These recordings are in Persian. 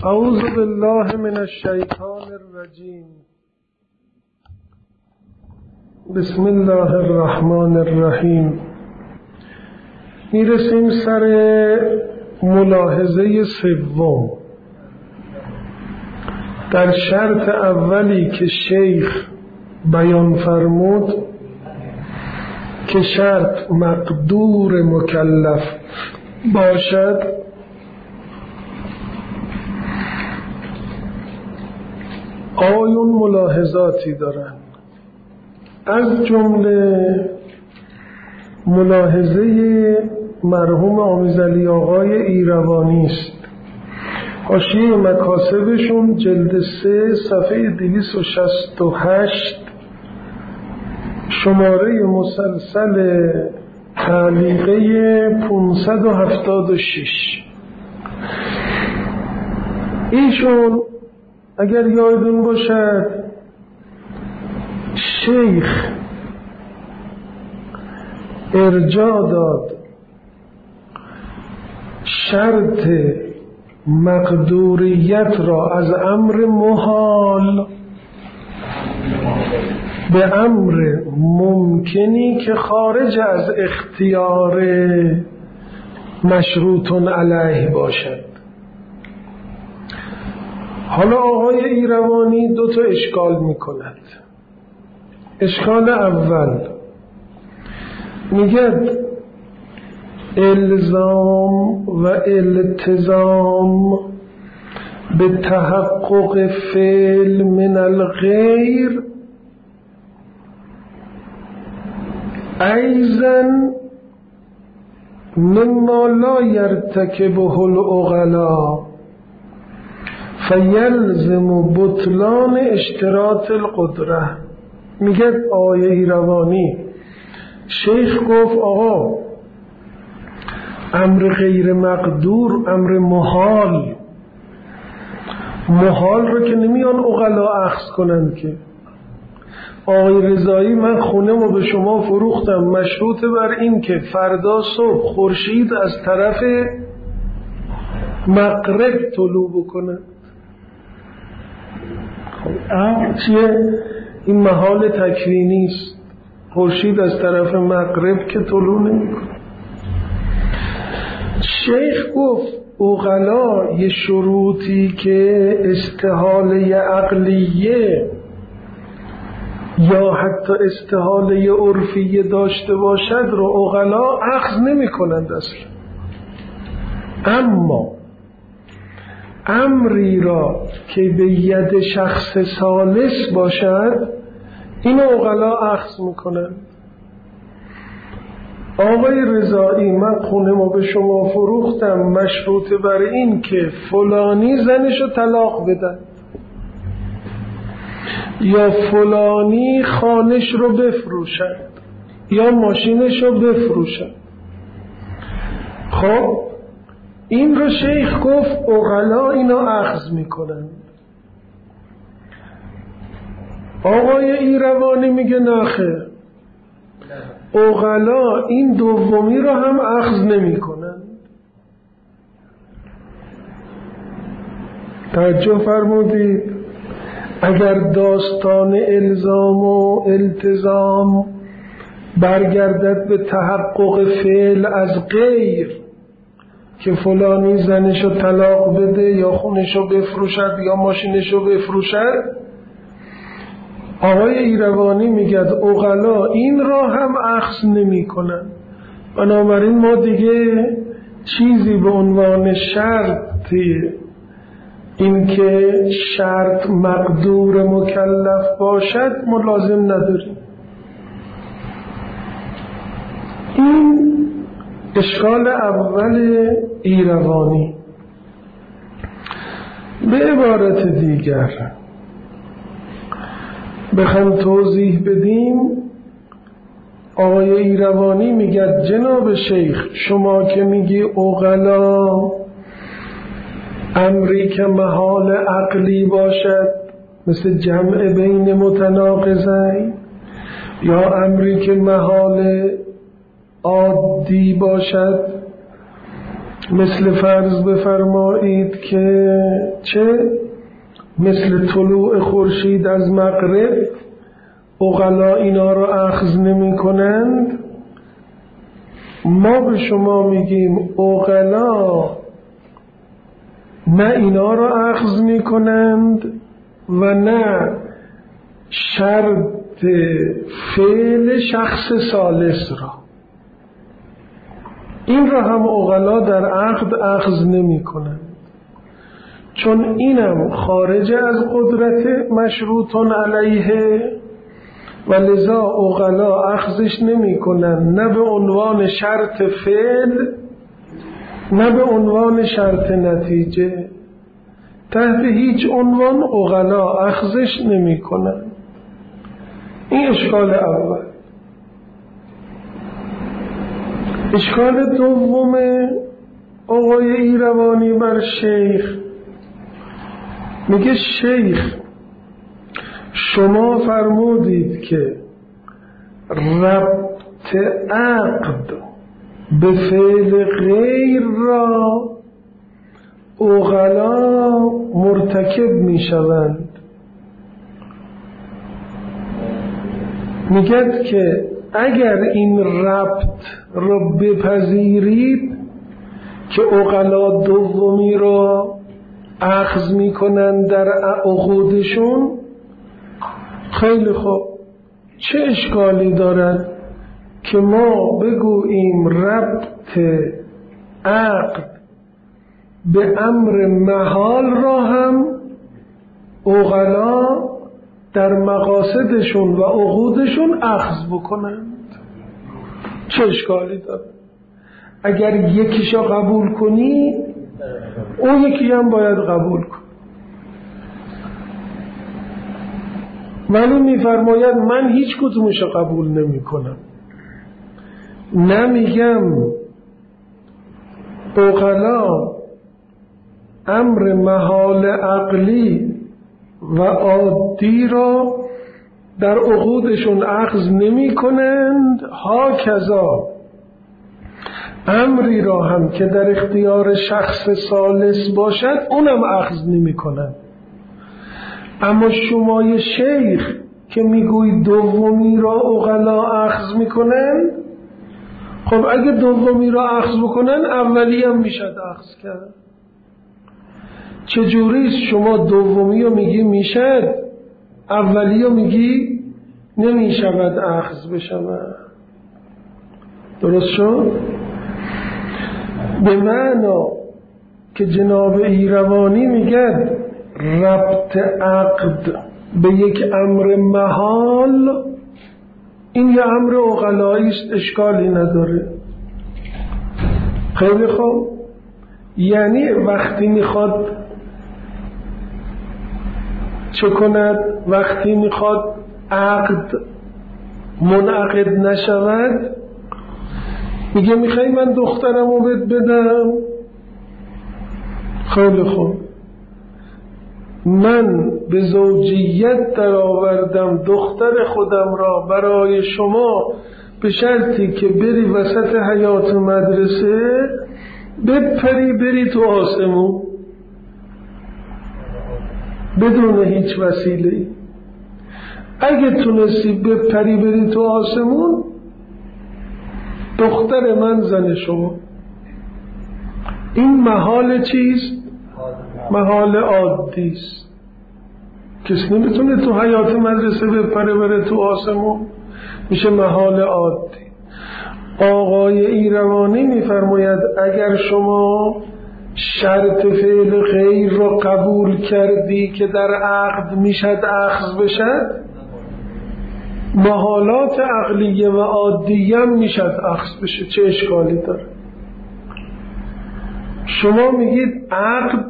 اعوذ بالله من الشیطان الرجیم. بسم الله الرحمن الرحیم. میرسیم سر ملاحظه سوم در شرط اولی که شیخ بیان فرمود که شرط مقدور مکلف باشد. آیون ملاحظاتی دارن، از جمله ملاحظه مرحوم آمیزعلی آقای ایروانی است. حاشیه مکاسبشون جلد 3 صفحه 268 شماره مسلسل تعلیقه 576. ایشون اگر یادتون باشد شیخ ارجاع داد شرط مقدوریت را از امر محال به امر ممکنی که خارج از اختیار مشروط علیه باشد. حالا آقای ایروانی 2 اشکال میکند. اشکال اول میگه الزام و التزام به تحقق فعل من الغیر ایضا مما لا یرتکبه العقلاء فیلزم بطلان اشتراط القدره. میگه آیه ایروانی شیخ گفت آقا امر غیر مقدور، امر محال رو که نمیان عقلا اخذ کنند که آقای رضایی من خونه‌مو به شما فروختم مشروط بر این که فردا صبح خورشید از طرف مغرب طلوع بکنه. چیه؟ این محال تکوینی است. خورشید از طرف مغرب که طلوع نمیکنه. شیخ گفت عقلا یه شروطی که استحاله عقلیه یا حتی استحاله عرفیه داشته باشد رو عقلا اخذ نمی کنند اصلا. اما امری را که به ید شخص ثالث باشد این عقلا اخذ میکنند. آقای رضایی من خونه‌مو به شما فروختم مشروط بر این که فلانی زنشو طلاق بدن یا فلانی خانش رو بفروشد یا ماشینش رو بفروشد. خب این رو شیخ گفت عقلا اینو اخذ میکنن. آقای ایروانی میگه نخیر، عقلا این دومی رو هم اخذ نمیکنن. توجه فرمودید؟ اگر داستان الزام و التزام برگردد به تحقق فعل از غیر که فلانی زنشو طلاق بده یا خونشو بفروشد یا ماشینشو بفروشد، آقای ایروانی میگه عقلا این را هم اخذ نمی کنن. بنابراین ما دیگه چیزی به عنوان شرطی این که شرط مقدور مکلف باشد ملازم نداریم. این اشکال اول ایروانی. به عبارت دیگر بخوام توضیح بدیم، آقای ایروانی میگه جناب شیخ شما که میگی عقلا امری که محال عقلی باشد مثل جمع بین متناقضین یا امری که محال عادی باشد مثل فرض بفرمایید که چه مثل طلوع خورشید از مغرب عقلا اینا رو اخذ نمی کنند. ما به شما میگیم عقلا نه اینا رو اخذ می کنند و نه شرط فعل شخص ثالث را. این را هم عقلا در عقد اخذ نمی کنند، چون اینم خارج از قدرت مشروطن علیه و لذا عقلا اخذش نمی کنند، نه به عنوان شرط فعل نه به عنوان شرط نتیجه. تحت هیچ عنوان عقلا اخذش نمی کنند. این اشکال اول. اشکال دوم آقای ایروانی بر شیخ، میگه شیخ شما فرمودید که ربط عقد به فعل غیر را عقلا مرتکب میشوند. میگد که اگر این ربط را بپذیرید که عقلا دومی را اخذ میکنند در عقودشون، خیلی خوب، چه اشکالی دارد که ما بگوییم ربط عقد به امر محال را هم عقلا در مقاصدشون و عقودشون اخذ بکنند؟ چه اشکالی دارد؟ اگر یکیشا قبول کنی اون یکی هم باید قبول کن. ولی میفرماید من هیچ کدومشو قبول نمی کنم. نمیگم عقلا امر محال عقلی و عادی را در عقودشون اخذ نمی کنند، ها کذا امری را هم که در اختیار شخص ثالث باشد اونم اخذ نمی کنند. اما شمای شیخ که میگوی دومی را عقلا اخذ میکنن، خب اگه دومی را اخذ بکنن اولی هم میشد اخذ کرد. چجوریست شما دومی رو میگی میشد، اولی رو میگی نمیشود اخذ بشود؟ درست شد؟ به معنا که جناب ایروانی میگد ربط عقد به یک امر محال این یه امر عقلایی است، اشکالی نداره. خیلی خوب، یعنی وقتی میخواد چه کند؟ وقتی میخواد عقد منعقد نشود میگه میخوای من دخترمو بهت بدم؟ خیلی خوب، من به زوجیت در آوردم دختر خودم را برای شما به شرطی که بری وسط حیات مدرسه بپری بری تو آسمون بدون هیچ وسیله. اگه تونستی بپری بری تو آسمون، دختر من زن شما. این محال چیست؟ محال عادیست. کسی نمیتونه تو حیات مدرسه بپره بره تو آسمون، میشه محال عادی. آقای ایروانی میفرماید اگر شما شرط فعل غیر را قبول کردی که در عقد میشد اخذ بشد، محالات عقلیه و عادیه هم میشد اخذ بشه. چه اشکالی داره؟ شما میگید عقد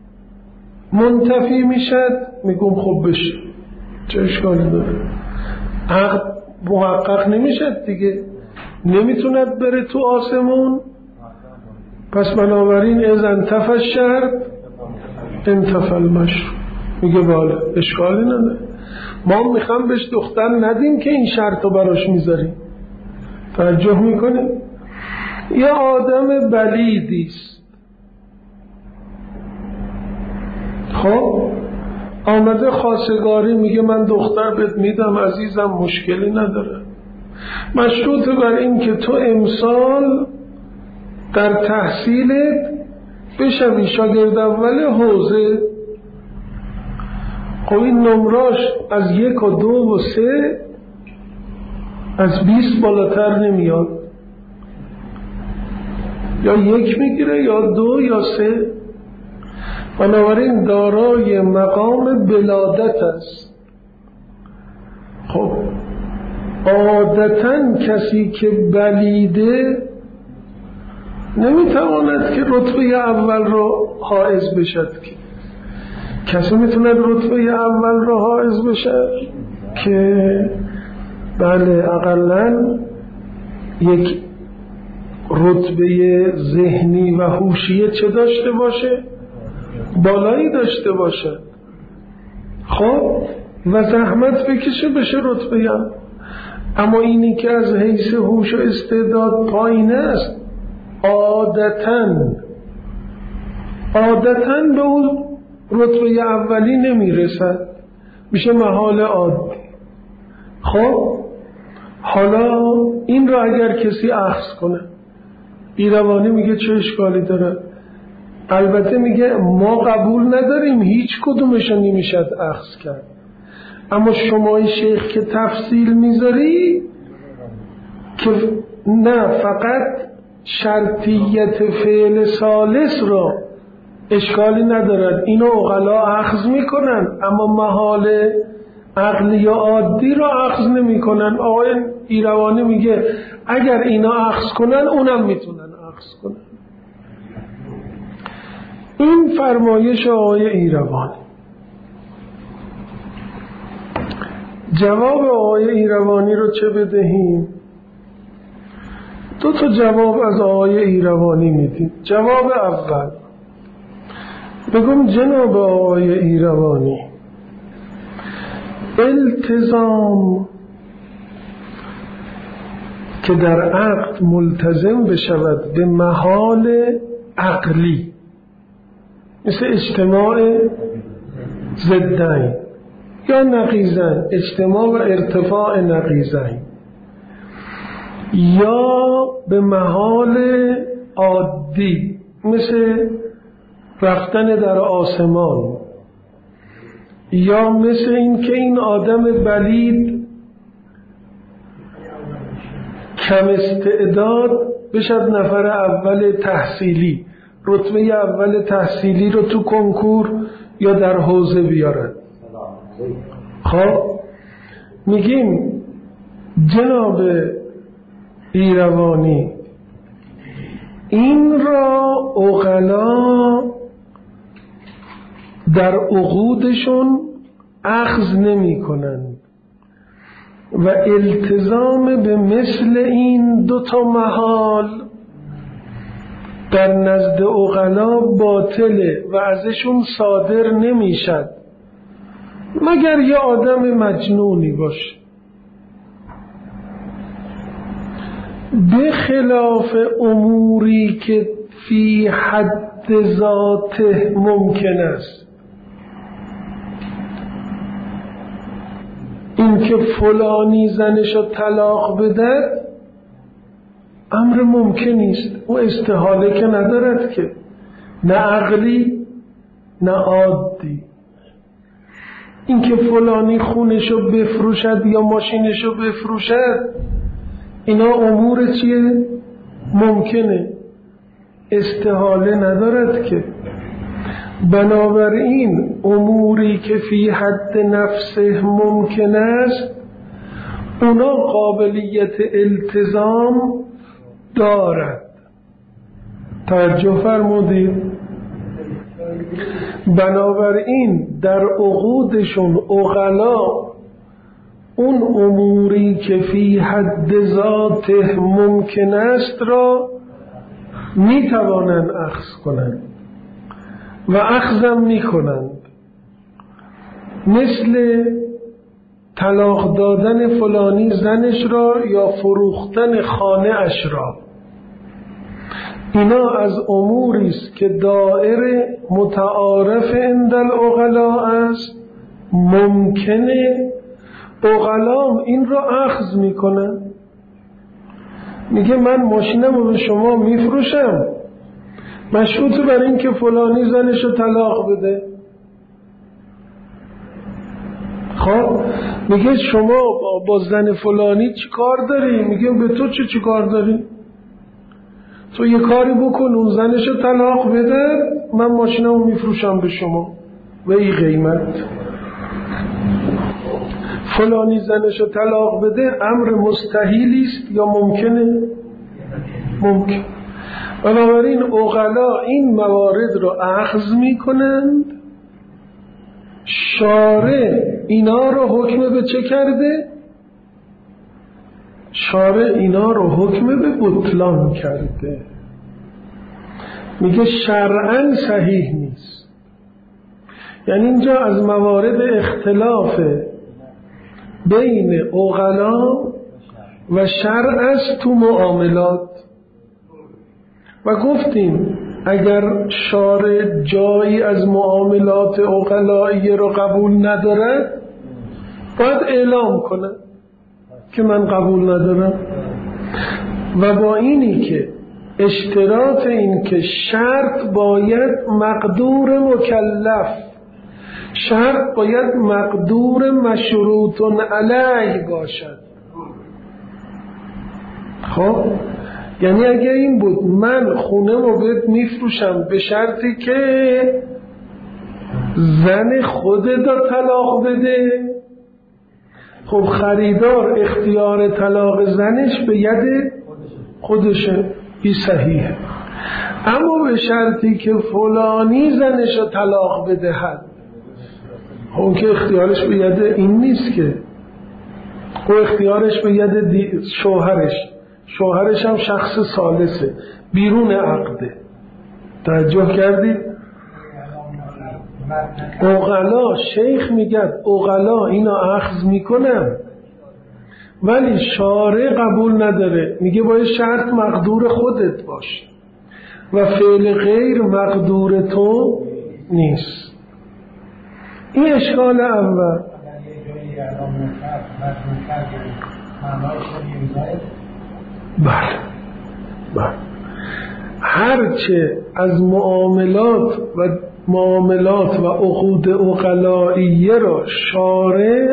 منتفی میشد، میگم خب بشه، چه اشکالی داره؟ عقد محقق نمیشد دیگه، نمیتوند بره تو آسمون. پس بنابراین از انتفى الشرط انتفى المشروع. میگه باله، اشکالی نداره. ما میخوام بهش دختر ندیم که این شرط رو براش میذاریم. توجه میکنیم؟ یه آدم بلیدیست، خب آمده خواستگاری میگه من دختر بهت میدم عزیزم، مشکلی نداره، مشروط بر این که تو امسال در تحصیلت بشوی شاگرد اول حوزه. خب این نمراش از 1 و 2 و 3 از 20 بالاتر نمیاد، یا 1 میگیره یا 2 یا 3. بنابراین دارای مقام بلادت است. خب عادتا کسی که بلیده نمیتواند که رتبه اول رو حائز بشد. که کسی میتونه رتبه اول رو حائز بشد که بله اقلن یک رتبه ذهنی و هوشیه چه داشته باشه؟ بالایی داشته باشه. خب و زحمت بکشه بشه رتبه هم. اما اینی که از حیث هوش و استعداد پایین است عادتاً به اون رتبه اولی نمیرسد، میشه محال عادی. خب حالا این را اگر کسی اخذ کنه، ایروانی میگه چه اشکالی داره؟ البته میگه ما قبول نداریم، هیچ کدومش نمیشد اخذ کرد، اما شمای شیخ که تفصیل میذاری که نه فقط شرطیت فعل ثالث را اشکالی ندارد، اینو عقلا اخذ میکنن، اما محال عقلی و عادی را اخذ نمیکنن. آقای ایروانی میگه اگر اینا اخذ کنن اونم میتونن اخذ کنن. این فرمایش آقای ایروانی. جواب آقای ایروانی رو چه بدهیم؟ 2 جواب از آقای ایروانی میدیم. جواب اول بگم جناب آقای ایروانی، التزام که در عقد ملتزم بشود به محال عقلی، مثل اجتماع ضدین یا نقیضین، اجتماع و ارتفاع نقیضین، یا به محال عادی مثل رفتن در آسمان، یا مثل این که این آدم بلید کم استعداد بشد نفر اول تحصیلی، رتبه اول تحصیلی رو تو کنکور یا در حوزه بیارد. خب میگیم جناب ایروانی این را عقلا در عقودشون اخذ نمی کنند و التزام به مثل این 2 محال در نزد عقلا باطله و ازشون صادر نمیشد مگر یه آدم مجنونی باشه. به خلاف اموری که فی حد ذاته ممکن است، این که فلانی زنشو طلاق بدهد امر ممکنی است، او استحاله که ندارد که، نه عقلی نه عادی. این که فلانی خونشو بفروشد یا ماشینشو بفروشد اینا امور چیه؟ ممکنه، استحاله ندارد که. بنابراین اموری که فی حد نفسه ممکن است اونا قابلیت التزام دارد. توجه فرمودید؟ بنابراین در عقودشون عقلا اون اموری که فی حد ذاته ممکن است را می توانند اخذ کنند و اخذم می کنند، مثل طلاق دادن فلانی زنش را یا فروختن خانه اش را. اینا از اموری است که دائر متعارف عند العقلاء است. ممکنه عقلام این را اخذ میکنن، میگه من ماشینم رو به شما میفروشم مشروط بر این که فلانی زنش رو طلاق بده. خب میگه شما با زن فلانی چی کار داری؟ میگه به تو چی کار داری؟ تو یه کاری بکن اون زنش رو طلاق بده، من ماشینم رو میفروشم به شما و این قیمت. فلانی زنش رو طلاق بده امر مستحیلی است یا ممکنه؟ ممکن. بنابراین عقلا این موارد رو اخذ میکنند. شارع اینا رو حکم به چه کرده؟ شارع اینا رو حکم به بطلان کرده. میگه شرعاً صحیح نیست. یعنی اینجا از موارد اختلاف بین عقلا و شرع است تو معاملات. و گفتیم اگر شارع جایی از معاملات عقلایی رو قبول ندارد باید اعلام کنه که من قبول ندارم. و با اینی که اشتراط این که شرط باید مقدور مکلف، شرط باید مقدور مشروط علیه باشد. خب یعنی اگه این بود من خونه رو بهت میفروشم به شرطی که زن خودت طلاق بده، خب خریدار اختیار طلاق زنش به ید خودشه، این صحیحه. اما به شرطی که فلانی زنش رو طلاق بدهد، اون که اختیارش به ید این نیست که، او اختیارش به ید شوهرش هم شخص ثالثه بیرون عقده. توجه کردید؟ عقلا شیخ میگه عقلا اینا اخذ میکنن ولی شارع قبول نداره، میگه باید شرط مقدور خودت باشه و فعل غیر مقدور تو نیست. این اشکال اول. بله هرچه از معاملات و عقود عقلائیه را شارع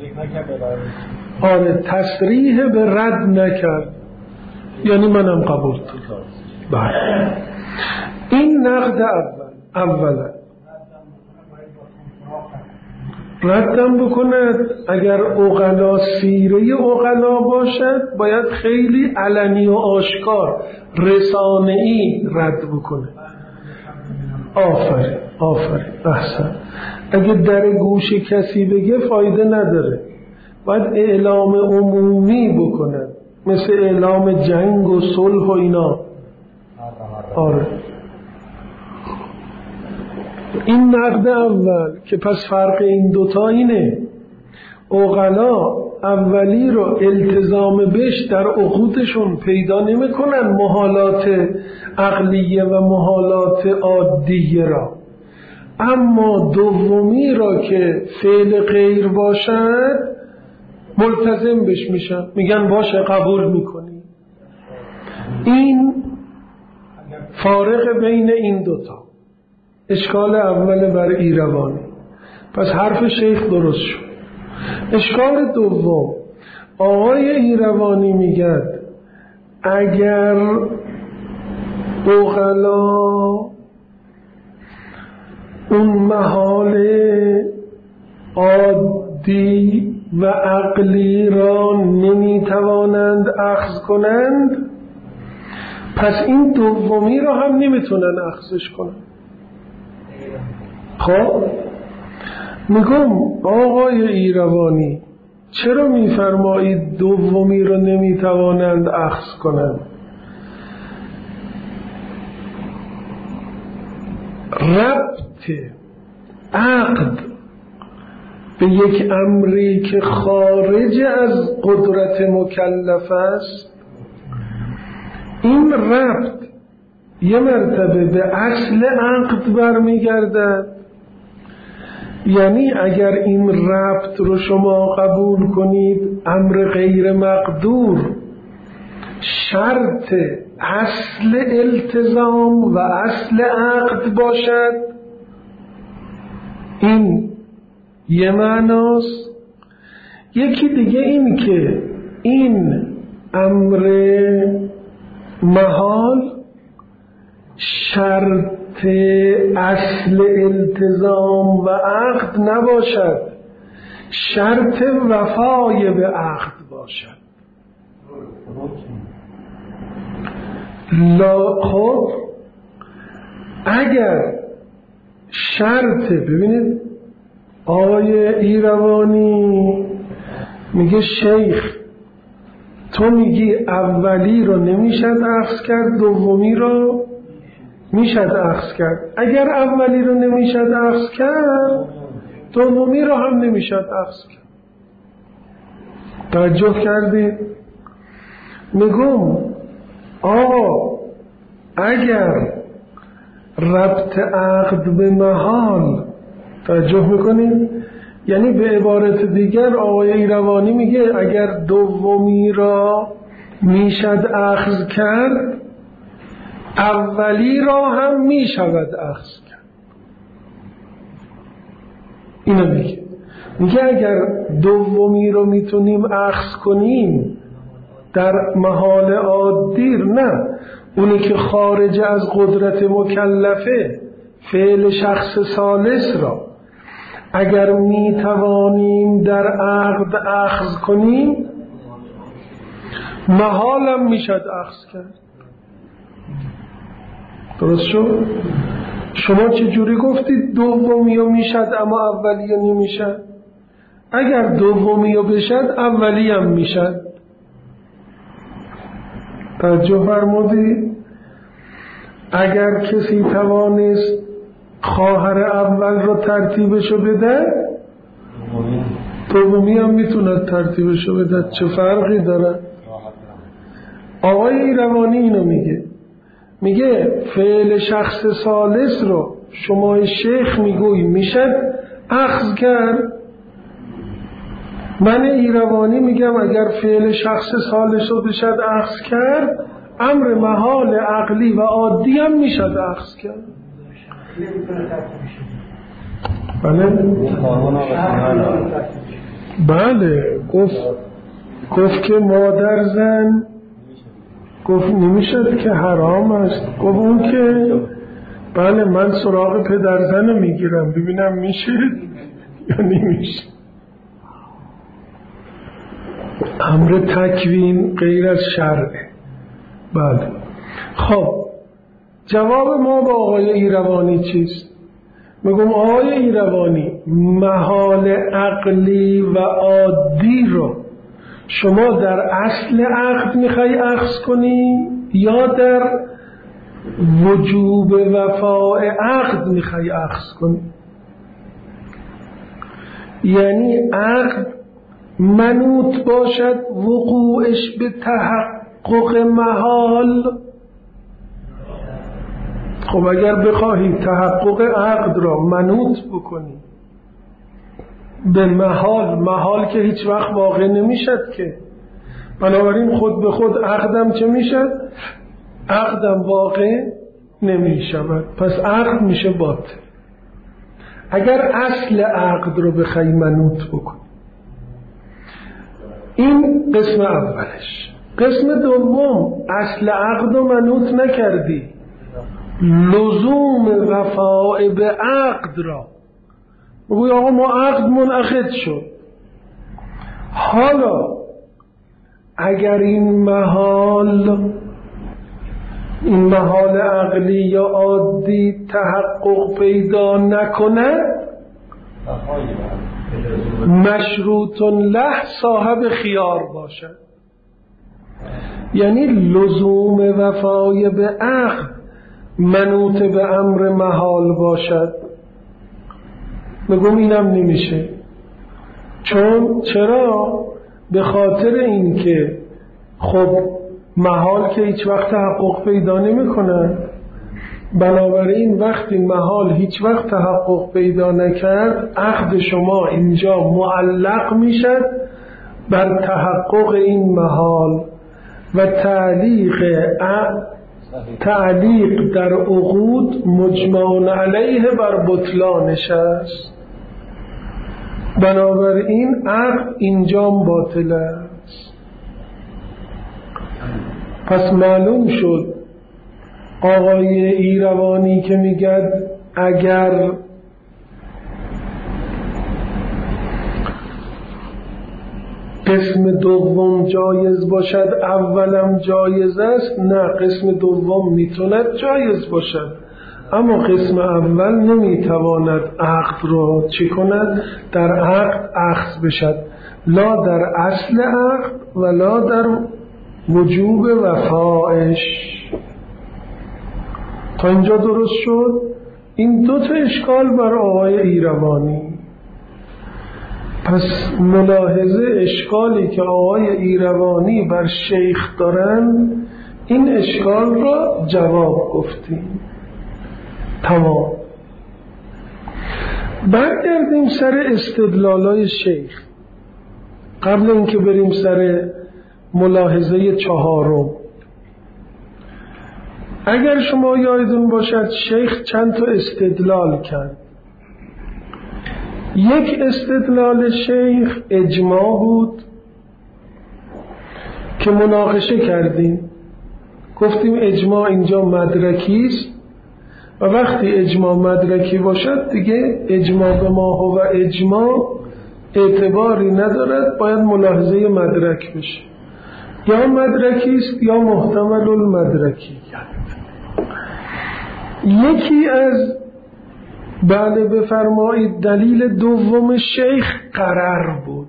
تصریح به رد نکرد، یعنی منم قبول دارم. بله این نقد اولا ردم بکند. اگر عقلا سیره عقلا باشد باید خیلی علنی و آشکار رسانه‌ای رد بکنه. آفرین احسن. اگه در گوش کسی بگه فایده نداره، باید اعلام عمومی بکنه مثل اعلام جنگ و صلح و اینا. آره این نقد اول که پس فرق این دوتا اینه. عقلا اولی رو التزام بش در عقودشون پیدا نمی کنن، محالات عقلیه و محالات عادیه را، اما دومی را که فعل غیر باشد ملتزم بش میشن، میگن باشه قبول میکنی. این فارق بین این دوتا. اشکال اول بر ایروانی. پس حرف شیخ درست شد. اشکال دوم، آقای ایروانی میگن اگر عقلا اون محال عادی و عقلی را نمیتوانند اخذ کنند، پس این دومی را هم نمیتونن اخذش کنند. خب میگم آقای ایروانی چرا میفرمایید دومی رو نمیتوانند اخذ کنند؟ ربط عقد به یک امری که خارج از قدرت مکلف است، این ربط یه مرتبه به اصل عقد برمیگردد. یعنی اگر این ربط رو شما قبول کنید، امر غیر مقدور شرط اصل التزام و اصل عقد باشد، این یه معناست. یکی دیگه این که این امر محال شرط اصل التزام و عقد نباشد، شرط وفای به عقد باشد. خب اگر شرط، ببینید آقای ایروانی میگه شیخ تو میگی اولی رو نمیشد اخذ کرد، دومی رو میشد اخذ کرد. اگر اولی رو نمیشد اخذ کرد، دومی رو هم نمیشد اخذ کرد. توجه کردید؟ میگم آقا اگر ربط عقد به محال، توجه میکنید؟ یعنی به عبارت دیگر آقای ایروانی میگه اگر دومی را میشد اخذ کرد، اولی را هم میشود اخذ کرد. اینو میگه اگر دومی رو میتونیم اخذ کنیم در محال عادی، نه اونی که خارج از قدرت مکلفه، فعل شخص ثالث را اگر میتوانیم در عقد اخذ کنیم، محالم میشد اخذ کرد. درست شد؟ شما چجوری گفتید دومی رو میشد اما اولی رو نمیشد؟ اگر دومی رو بشد اولی هم میشد. توجه فرمودید؟ اگر کسی توانست خواهر اول رو ترتیبشو بده، دومی هم میتونه ترتیبشو بده. چه فرقی داره؟ آقای ایروانی اینو میگه فعل شخص ثالث رو شما شیخ میگویی میشد اخذ کرد. من ایروانی میگم اگر فعل شخص ثالث رو بشد اخذ کرد، امر محال عقلی و عادی هم میشد اخذ کرد. بله گفت که مادر زن، گفت نمیشد که حرام است. گفت اون که بله من سراغ پدر زن رو میگیرم ببینم میشه یا نمیشه. امر تکوین غیر از شرعه. بله خب جواب ما با آقای ایروانی چیست؟ میگم آقای ایروانی محال عقلی و عادی رو شما در اصل عقد میخوای اخذ کنی یا در وجوب وفاء عقد میخوای اخذ کنی؟ یعنی عقد منوط باشد وقوعش به تحقق محال. خب اگر بخواهی تحقق عقد را منوط بکنی به محال که هیچ وقت واقع نمیشد که، بنابراین خود به خود عقدم چه میشد؟ عقدم واقع نمیشود، پس عقد میشه باطل. اگر اصل عقد رو بخوای منوط بکنی، این قسم اولش. قسم دوم اصل عقد رو منوط نکردی، لزوم وفاء به عقد را بگوی آقا ما عقد منعقد شد. حالا اگر این محال عقلی یا عادی تحقق پیدا نکنه، مشروط له صاحب خیار باشد. یعنی لزوم وفای به عقد منوط به امر محال باشد. بگم اینم نمیشه. چرا؟ به خاطر اینکه خب محال که هیچ وقت تحقق پیدا نمی کنه، بنابراین وقتی محال هیچ وقت تحقق پیدا نکرد، عقد شما اینجا معلق میشد بر تحقق این محال و تعلیق در عقود مجمع علیه بر بطلانش است. بنابراین عقد اینجام باطل است. پس معلوم شد آقای ایروانی که میگد اگر قسم دوم جایز باشد اولم جایز است، نه، قسم دوم میتوند جایز باشد اما قسم اول نمیتواند عقد را چی کند؟ در عقد اخذ بشد، لا در اصل عقد ولا در وجوب وفایش. تا اینجا درست شد؟ این دو تا اشکال بر آقای ایروانی. پس ملاحظه اشکالی که آقای ایروانی بر شیخ دارن، این اشکال را جواب گفتیم. تمام. برگردیم سر استدلالای شیخ قبل اینکه بریم سر ملاحظه چهارم. اگر شما یادتون باشد شیخ چند تا استدلال کرد. یک استدلال شیخ اجماع بود که مناقشه کردیم، گفتیم اجماع اینجا مدرکی است و وقتی اجماع مدرکی باشد دیگه اجماع به ما هو اجماع اعتباری ندارد، باید ملاحظه مدرک بشه، یا مدرکی است یا محتمل المدرکی. یکی از بله بفرمایید دلیل دوم شیخ قرار بود.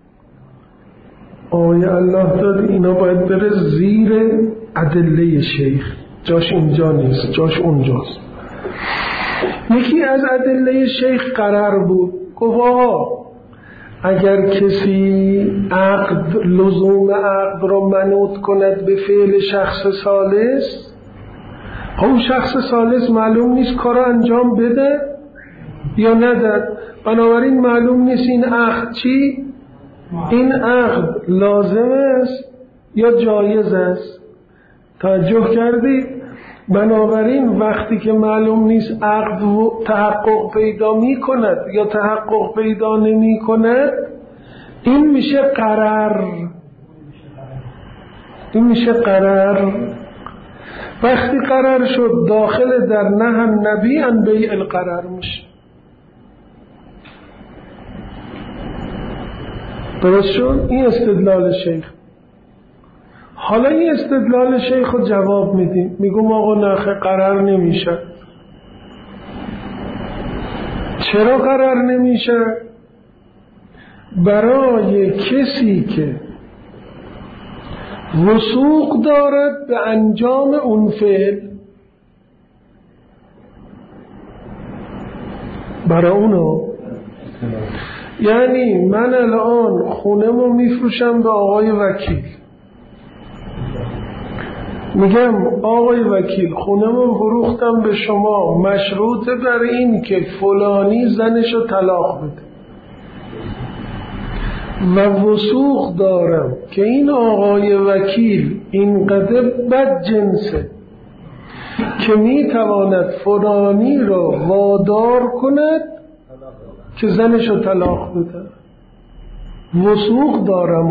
آیا الله داد اینا باید بره زیر ادله شیخ، جاش اینجا نیست، جاش اونجاست. یکی از ادله شیخ قرار بود، گفت آقا اگر کسی عقد لزوم عقد را منوط کند به فعل شخص ثالث، اون شخص ثالث معلوم نیست کار انجام بده یا نداد، بنابراین معلوم نیست این عقد چی؟ این عقد لازم است یا جایز است. توجه کردید؟ بنابراین وقتی که معلوم نیست عقد تحقق پیدا می کند یا تحقق پیدا نمی کند، این میشه قرار. این میشه قرار. وقتی قرار شد داخل در نهی النبی عن بیع القرار میشه. درست شد؟ این استدلال شیخ. حالا این استدلال شیخ رو جواب میدیم، میگم آقا نخ قرار نمیشه. چرا قرار نمیشه؟ برای کسی که وثوق دارد به انجام اون فعل، برای اونو. یعنی من الان خونمو میفروشم به آقای وکیل، میگم آقای وکیل خونمو فروختم به شما مشروط بر این که فلانی زنشو طلاق بده و وثوق دارم که این آقای وکیل اینقدر بد جنسه که میتواند فلانی را وادار کند که زنشو طلاق بده. وثوق دارم.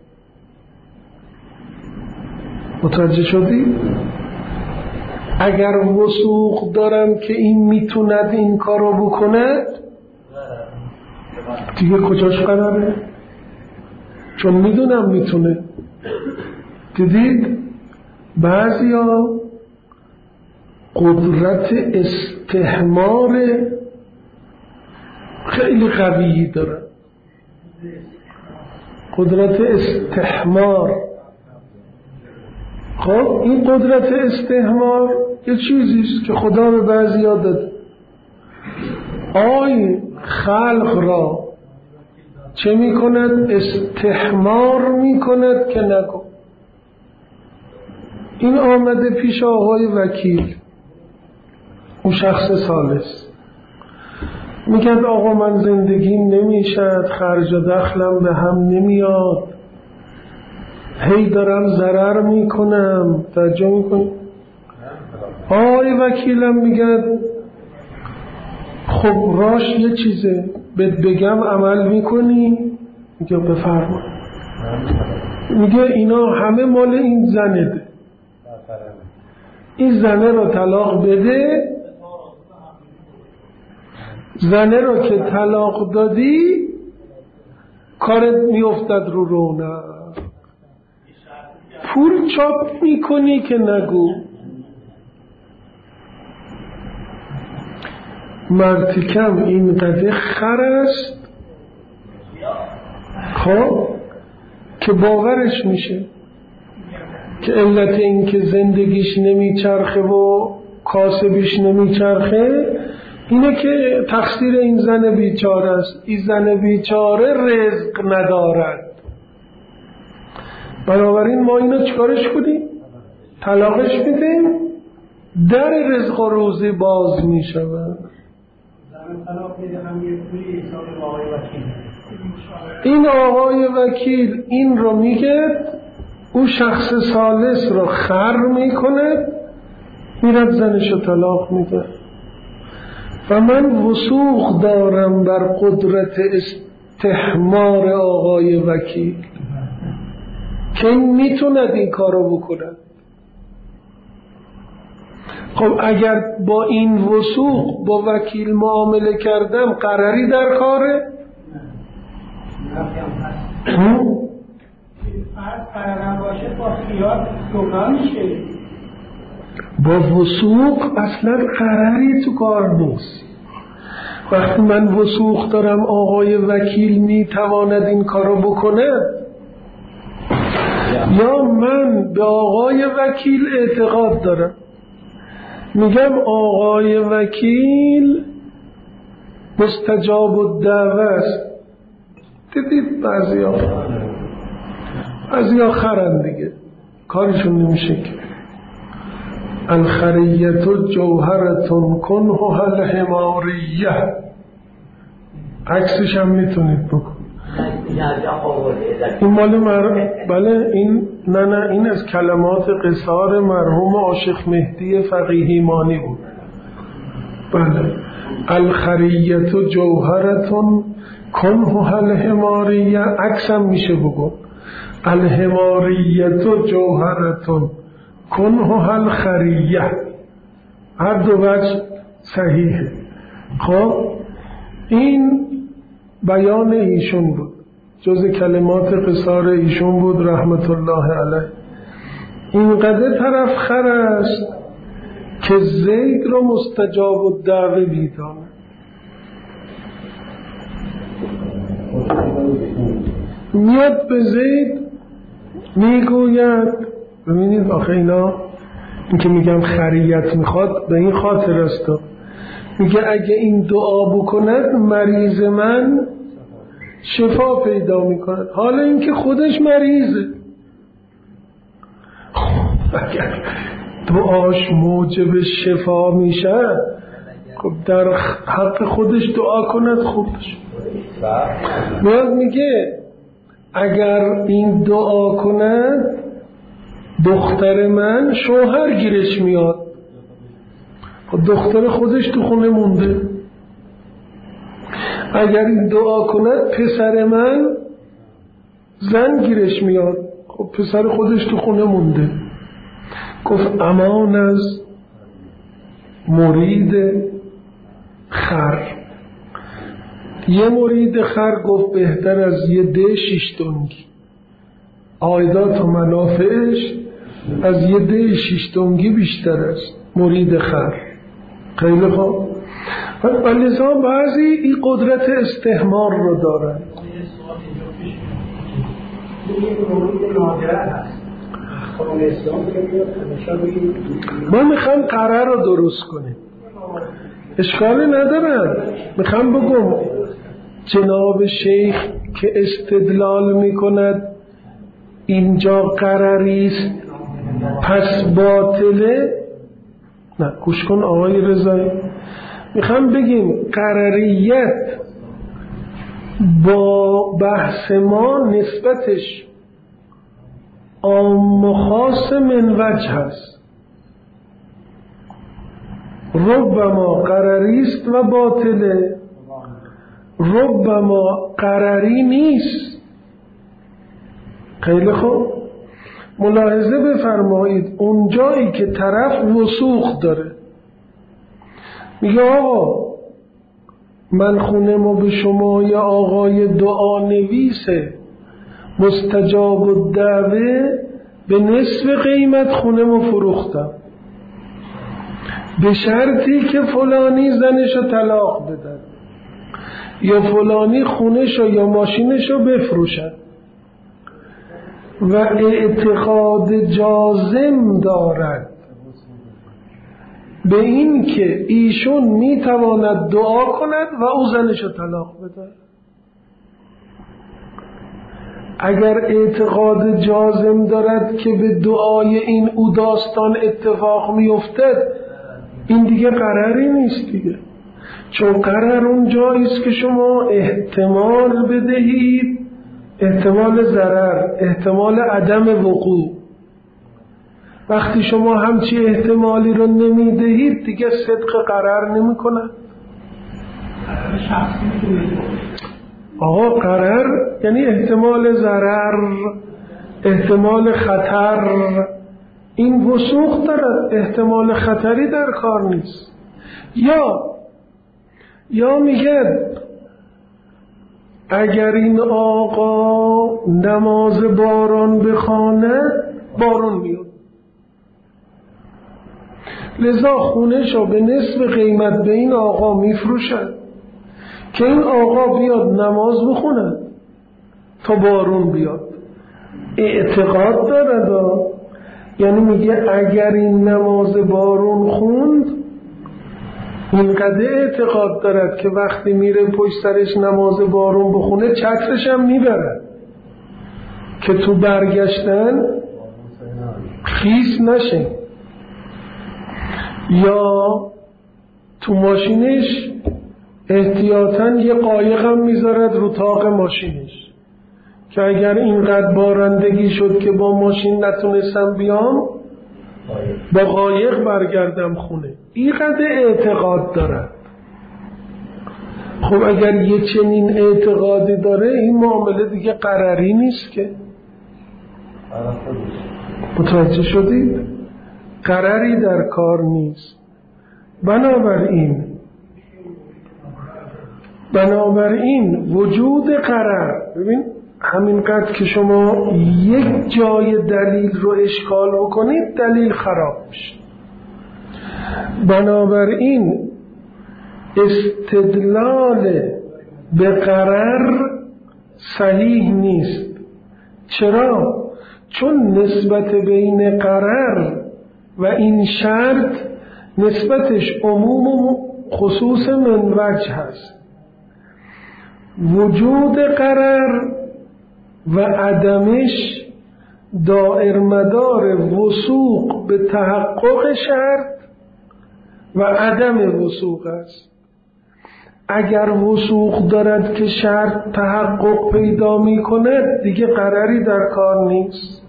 متوجه شدی؟ اگر وثوق دارم که این میتوند این کارو بکند، دیگه کجاش قراره؟ چون میدونم میتونه. دیدید بعضیا قدرت استحمار خیلی قوی دارن، قدرت استحمار. خب این قدرت استحمار یه چیزیست که خدا به بعضیا داده. آی خلق را چه میکند؟ استحمار میکند که نکن. این آمده پیش آقای وکیل، اون شخص ثالث میگه آقا من زندگیم نمیشد، خرج و دخلم به هم نمیاد، هی دارم ضرر میکنم. توجه میکنی؟ آقای وکیلم میگه خب راش یه چیزه، بگم عمل میکنی؟ میگه بفرما. میگه اینا همه مال این زنه ده، این زنه رو طلاق بده، زنه رو که طلاق دادی کارت میافتد رو رونق، پول چاپ میکنی که نگو. مرتکم این قدر خر است خب که باورش میشه که علت این که زندگیش نمیچرخه و کاسبیش نمیچرخه اینه که تقصیر این زن بیچاره است. این زن بیچاره رزق ندارد، بنابراین ما اینو چکارش کنیم؟ طلاقش بدیم، در رزق و روزی باز می شود. این آقای وکیل این رو میگه، او شخص ثالث رو خر میکنه، میرد زنشو طلاق میده. و من وثوق دارم بر قدرت استحمار آقای وکیل که میتوند این کارو بکنه. خب اگر با این وثوق با وکیل معامله کردم قراری در کاره؟ قرارم باشه با خیال گناه میشه. با وثوق اصلا قراری تو کار نیست. وقتی من وثوق دارم آقای وکیل میتواند این کارو بکنه، یا من به آقای وکیل اعتقاد دارم، میگم آقای وکیل مستجاب الدعوه است. دیدید بعضیا خرن دیگه، کارشون نمیشه که الخریت جوهرتون کنها الحماریه، عکسش هم میتونید بکن. این مال بله این نه این از کلمات قصار مرحوم عاشق مهدی فقیهی مانی بود. بله الخریت جوهرتون کنها الحماریه، عکس هم میشه بگو الحماریت جوهرتون کنها الخریه، هر دو وجه صحیحه. خب این بیان ایشون بود، جز کلمات قصار ایشون بود رحمت الله علیه. اینقدر طرف خر است که زید رو مستجاب الدعوه بیدانه. میاد به زید میگوید ببینید آخه اینا این که میگم خریت میخواد به این خاطر است، میگه اگه این دعا بکند مریض من شفا پیدا میکند، حالا این که خودش مریضه. اگر دعاش موجب شفا میشه خب در حق خودش دعا کند خودش. میاد میگه اگر این دعا کند دختر من شوهر گیرش میاد، خب دختر خودش تو خونه مونده. اگر این دعا کند پسر من زن گیرش میاد، خب پسر خودش تو خونه مونده. گفت امان از مرید خر. یه مرید خر گفت بهتر از یه ده 6 تنگی، عایدات و منافعش از یه ده 6 تنگی بیشتر است مرید خر. خیلی خوب. و لذا بعضی این قدرت استحمار رو دارن. ما میخوام قرار رو درست کنیم، اشکالی ندارن. میخوام بگم جناب شیخ که استدلال میکند اینجا قراریست پس باطله، نه گوش کن آقای رضایی، میخوام بگیم قرریت با بحث ما نسبتش عام و خاص من وجه هست. ربما قرری است و باطله، ربما قرری نیست. خیلی خوب، ملاحظه بفرمایید اون جایی که طرف وثوق داره میگه آقا من خونم و به شما یا آقای دعا نویسه مستجاب الدعوه به نصف قیمت خونم و فروختم به شرطی که فلانی زنشو طلاق بدن یا فلانی خونشو یا ماشینشو بفروشن و اعتقاد جازم دارد به این که ایشون میتواند دعا کند و او زنشو طلاق بده. اگر اعتقاد جازم دارد که به دعای این او داستان اتفاق میافتد، این دیگه قراری نیست دیگه، چون قرار اون جاییست که شما احتمال بدهید، احتمال ضرر، احتمال عدم وقوع. وقتی شما همچی احتمالی رو نمیدهید دیگه صدق قرار نمی کند. آقا قرار یعنی احتمال ضرر، احتمال خطر، این وثوق دارد، احتمال خطری در کار نیست. یا میگه اگر این آقا نماز باران بخواند بارون میاد، لذا خونه‌شو به نصف قیمت به این آقا میفروشد که این آقا بیاد نماز بخوند تا بارون بیاد. اعتقاد دارد، یعنی میگه اگر این نماز بارون خوند، اینقدر اعتقاد دارد که وقتی میره پشت سرش نماز بارون بخونه چترش هم میبرد که تو برگشتن خیس نشه، یا تو ماشینش احتیاطاً یه قایق هم میذارد رو طاق ماشینش که اگر اینقدر بارندگی شد که با ماشین نتونستم بیام با قایق برگردم خونه. اینقدر اعتقاد دارد. خب اگر یه چنین اعتقادی داره این معامله دیگه قراری نیست که. متوجه شدید؟ قراری در کار نیست. بنابراین وجود قرار، ببین همینقدر که شما یک جای دلیل رو اشکال بکنید دلیل خراب میشه. بنابراین استدلال به قرار صحیح نیست. چرا؟ چون نسبت بین قرار و این شرط نسبتش عموم و خصوص من وجه هست. وجود قرار و عدمش دائر مدار وثوق به تحقق شرط و عدم وثوق است. اگر وثوق دارد که شرط تحقق پیدا می کند دیگه قراری در کار نیست،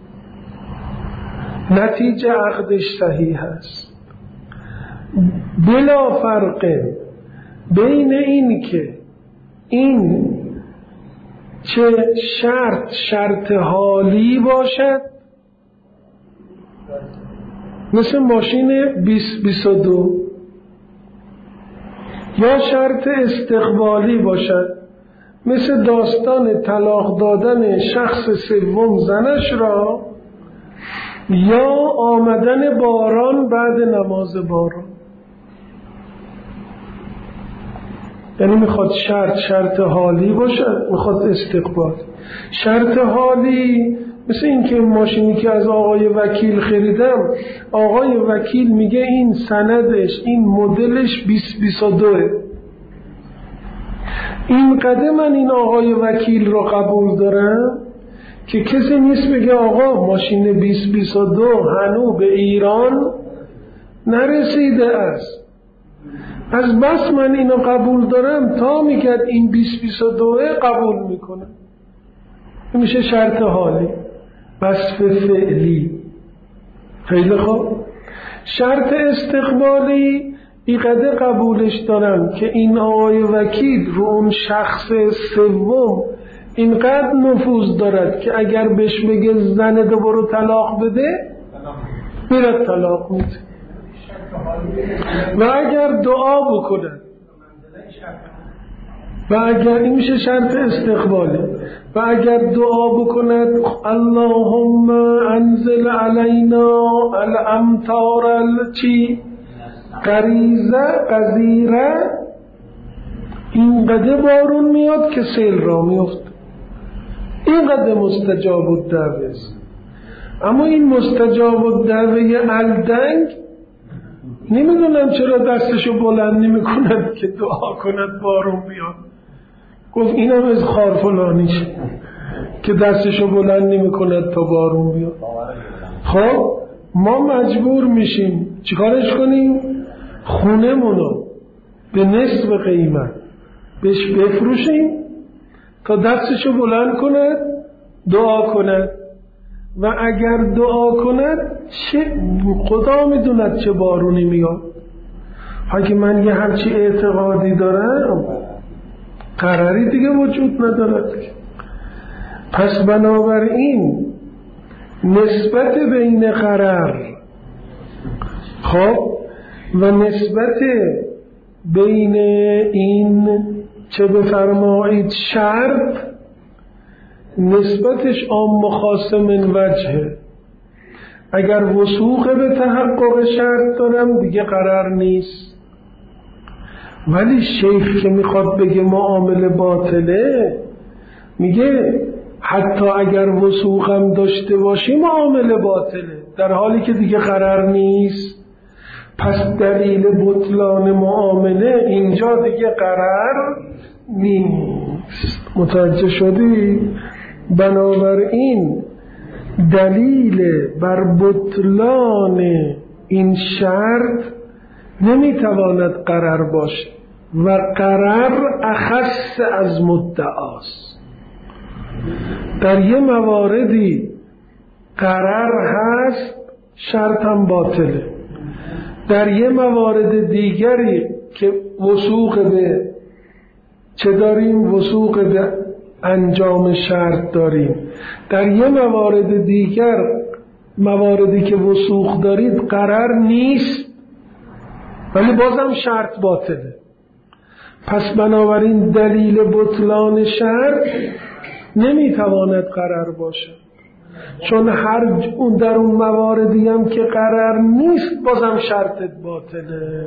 نتیجه عقدش صحیح است. بلا فرق بین این که این چه شرط حالی باشد، مثل ماشین 2022، یا شرط استقبالی باشد، مثل داستان طلاق دادن شخص سوم زنش را، یا آمدن باران بعد نماز باران. یعنی میخواد شرط حالی باشد، میخواد استقبال. شرط حالی مثل این که ماشینی که از آقای وکیل خریدم، آقای وکیل میگه این سندش، این مدلش 2022، این قدر من این آقای وکیل رو قبول دارم که کسی نیست بگه آقا ماشین 2022 هنو به ایران نرسیده است. از بس من اینو قبول دارم تا میگد این 2022 قبول میکنم. این میشه شرط حالی، وصف فعلی. خیلی خوب. شرط استقبالی اینقدر قبولش دارم که این آقای وکیل رو اون شخص سوم اینقدر نفوذ دارد که اگر بهش بگه زن دو برو طلاق بده میرد طلاق میده. و اگر دعا بکنه و اگر این میشه شرط استقبالی، و اگر دعا بکند اللهم انزل علینا الامطار الچی غزیره، اینقدر بارون میاد که سیل را میفت. اینقدر مستجاب الدعوه است. اما این مستجاب الدعوه الدنگ نمیدونم چرا دستشو بلند نمی کند که دعا کند بارون بیاد. گفت اینم از خار فلانیش که دستشو بلند نمی کند تا بارون بیاد. خب ما مجبور میشیم چیکارش کنیم؟ خونه منو به نصف قیمت بهش بفروشیم تا دستشو بلند کند دعا کند. و اگر دعا کند خدا میدوند چه بارونی میاد. اگه من یه هرچی اعتقادی دارم قراری دیگه وجود ندارد. پس بنابراین نسبت بین قرار خب و نسبت بین این چه بفرمایید شرط، نسبتش عام خاص من وجهه. اگر وثوق به تحقق شرط دارم دیگه قرار نیست. ولی شیخ که میخواد بگه معامله باطله، میگه حتی اگر وثوقم داشته باشی معامله باطله، در حالی که دیگه قرار نیست. پس دلیل بطلان معامله اینجا دیگه قرار نیست. متوجه شدی؟ بنابراین دلیل بر بطلان این شرط نمیتواند قرار باشه و قرار اخص از مدعاست. در یه مواردی قرار هست شرط هم باطله، در یه موارد دیگری که وثوق به چه داریم؟ وثوق به انجام شرط داریم. در یه موارد دیگر، مواردی که وثوق دارید قرار نیست ولی بازم شرط باطله. پس بنابراین دلیل بطلان شرط نمیتواند قرار باشه، چون هر اون در اون مواردی هم که قرار نیست بازم شرطت باطله.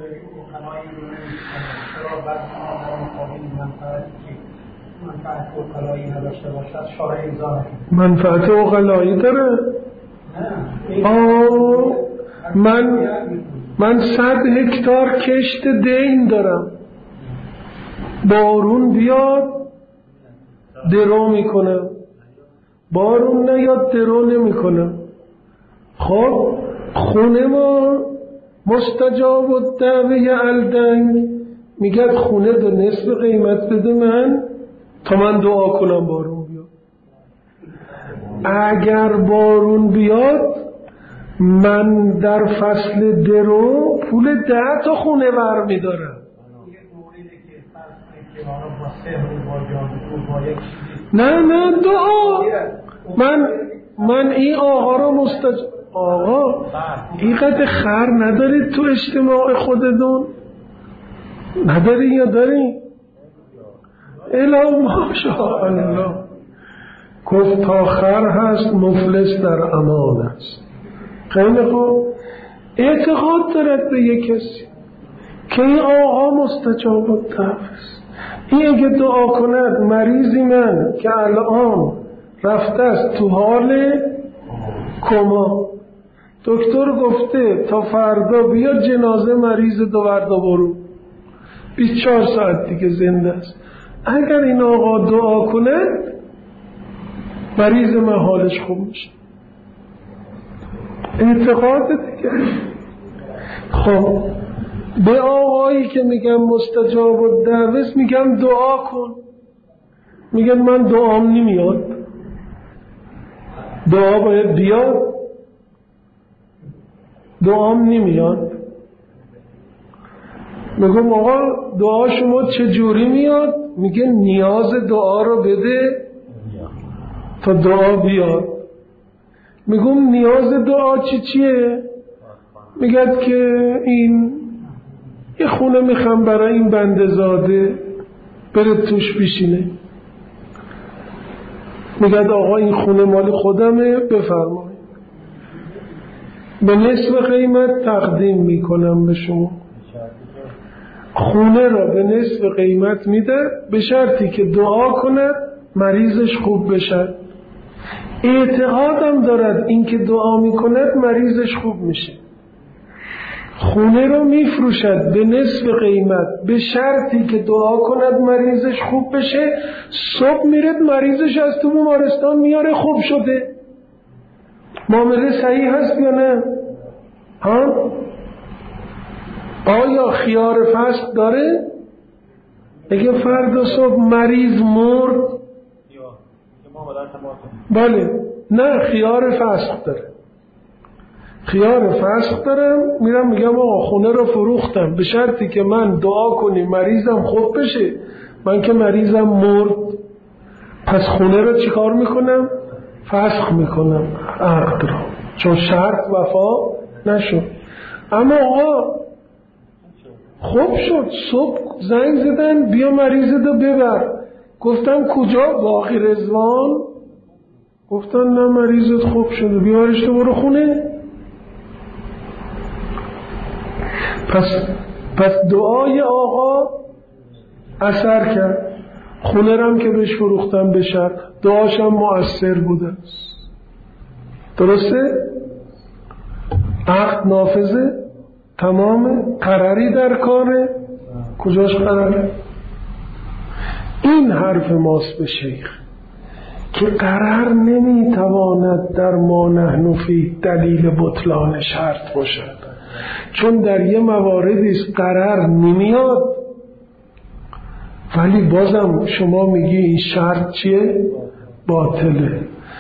منفعت عقلایی داره. من 100 هکتار کشت دین دارم، بارون بیاد درو میکنم، بارون نیاد درو نمیکنم. خب خونه ما مستجاب الدعوه الدنگ میگه خونه به نصف قیمت بده من تا من دعا کنم بارون بیاد. اگر بارون بیاد من در فصل درو پول 10 تا خونه ور میدارم. نه دعا من این آقا رو آقا اینقدر خر ندارید تو اجتماع خودتون؟ نداری یا داری؟ الا ماشاءالله. گفت تا خر هست مفلس در امان است. خیلی خوب. اعتقاد دارد به یک کسی که این آقا مستجاب الدعوه است. این اگه دعا کند مریضی من که الان رفته است تو حال کما، دکتر گفته تا فردا بیا جنازه مریض دو بردا برو، 24 ساعت دیگه زنده است. اگر این آقا دعا کند مریض من حالش خوب میشه. اعتقاد دیگه. خب به آقایی که میگم مستجاب الدعوه میگم دعا کن، میگن من دعام نمیاد. دعا باید بیاد، دعام نمیاد. میگم آقا دعا شما چجوری میاد؟ میگه نیاز دعا رو بده تا دعا بیاد. میگم نیاز دعا چیه؟ میگه که این یه خونه میخوام برای این بنده زاده بره توش بشینه. میگه آقا این خونه مال خودمه، بفرمایید به نصف قیمت تقدیم میکنم به شما. خونه را به نصف قیمت میده به شرطی که دعا کند مریضش خوب بشه. اعتقادم دارد این که دعا میکند مریضش خوب میشه. خونه رو میفروشد به نصف قیمت به شرطی که دعا کند مریضش خوب بشه. صبح میرد مریضش از تو بیمارستان میاره خوب شده. معامله صحیح هست یا نه؟ ها؟ آیا خیار فسخ داره؟ اگه فردا صبح مریض مرد بله، نه خیار فسخ داره. خیار فسخ دارم، میرم میگم آقا خونه رو فروختم به شرطی که من دعا کنی مریضم خوب بشه. من که مریضم مرد، پس خونه رو چیکار میکنم؟ فسخ میکنم عقد رو، چون شرط وفا نشد. اما آقا خوب شد، صبح زنگ زدن بیا مریضت رو ببر. گفتم کجا؟ باقی رضوان. گفتن نه مریضت خوب شده، بیارش تو برو خونه. پس دعای آقا اثر کرد. خونه رم که بهش فروختم به شرط، دعاشم مؤثر بوده. درسته؟ عقد نافذه، تمامه، قراری در کاره. کجاش قراره؟ این حرف ماست به شیخ که قرار نمیتواند در ما نحن فی دلیل بطلان شرط باشد، چون در یه مواردی قرار نمیاد ولی بازم شما میگی این شرط چیه؟ باطله.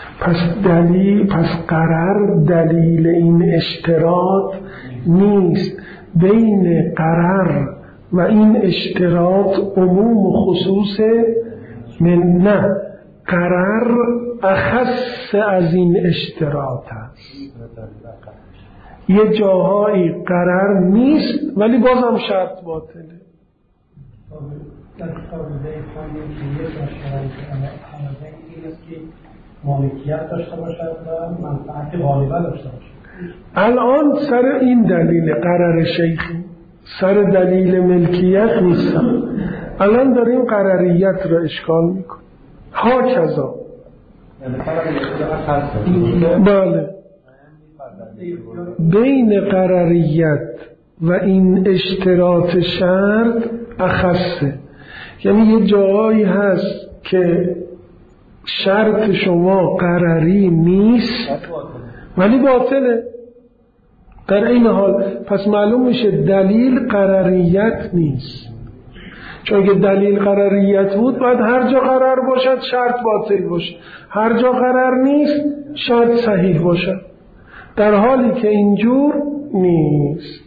پس قرار دلیل این اشتراط نیست. بین قرار و این اشتراط عموم و خصوص نه، قرار اخص از این اشتراط است. یه جاهایی قرار نیست ولی بازم شرط باطله. مالکیت داشته باشد و منفعت غالبه داشته باشد. الان سر این دلیل قرار شیخی، سر دلیل ملکیت نیستم. الان داریم قراریت را اشکال میکنیم. ها کذا بله، بین قراریت و این اشتراط شرط اخصه. یعنی یه جایی هست که شرط شما قراری نیست ولی باطله. در این حال پس معلوم میشه دلیل قراریت نیست، چون که دلیل قراریت بود باید هر جا قرار باشد شرط باطل باشه، هر جا قرار نیست شرط صحیح باشه، در حالی که اینجور نیست.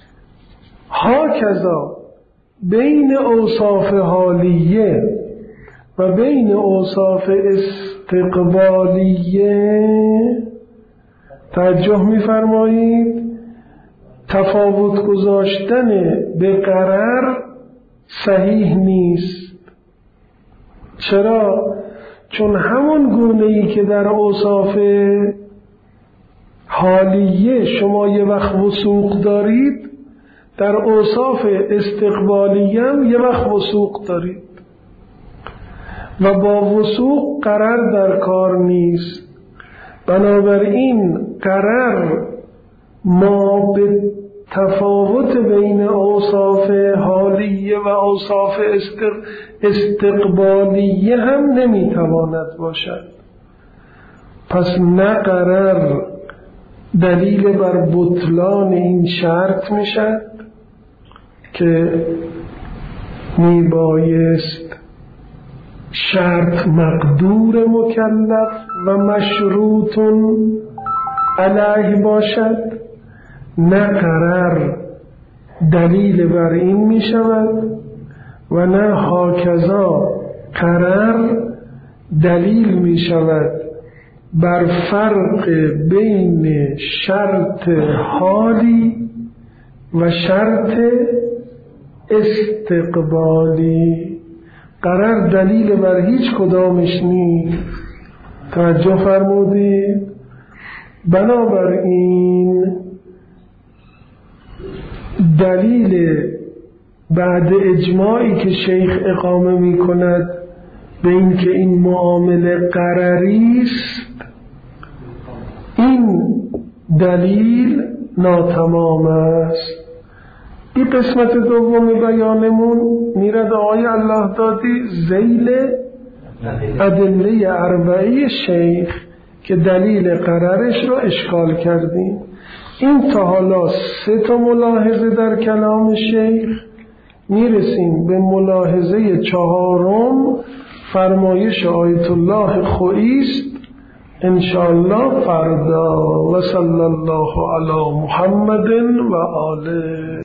هاکذا بین اوصاف حالیه و بین اوصاف استقبالیه توجه می‌فرمایید، تفاوت گذاشتن به قرار صحیح نیست. چرا؟ چون همون گونه‌ای که در اوصاف حالیه شما یه وقت وثوق دارید، در اوصاف استقبالیه هم یه وقت وثوق دارید و با وثوق قرار در کار نیست. بنابراین قرار ما به تفاوت بین اوصاف حالیه و اوصاف استقبالیه هم نمیتواند باشد. پس نه قرار دلیل بر بطلان این شرط میشد که میبایست شرط مقدور مکلف و مشروط علیه باشد، نه قرر دلیل بر این می شود و نه هاکذا قرر دلیل می شود بر فرق بین شرط حالی و شرط استقبالی. قرر دلیل بر هیچ کدامش نیست. توجه فرمودید؟ بنابراین دلیل بعد اجماعی که شیخ اقامه می کند به این که این معامله قرری است، این دلیل ناتمام است. این قسمت دوم بیانمون میرد آقای الله دادی ذیل ادله اربعی شیخ که دلیل قررش رو اشکال کردیم. این تا حالا 3 ملاحظه در کلام شیخ، میرسیم به ملاحظه 4 فرمایش آیت الله خویی است انشاءالله فردا. و صلی الله علی محمد و آله.